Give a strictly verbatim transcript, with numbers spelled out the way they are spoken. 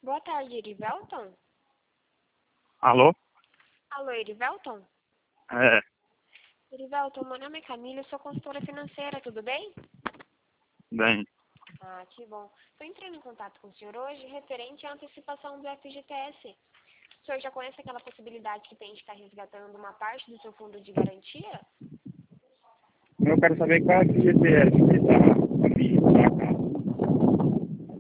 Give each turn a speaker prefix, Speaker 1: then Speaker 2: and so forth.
Speaker 1: Boa tarde, Erivelton?
Speaker 2: Alô?
Speaker 1: Alô, Erivelton?
Speaker 2: É,
Speaker 1: Erivelton, meu nome é Camila, eu sou consultora financeira, tudo bem?
Speaker 2: bem,
Speaker 1: Ah, que bom. Estou entrando em contato com o senhor hoje referente à antecipação do F G T S. O senhor já conhece aquela possibilidade que tem de estar resgatando uma parte do seu fundo de garantia?
Speaker 2: eu quero saber qual é o G P S que está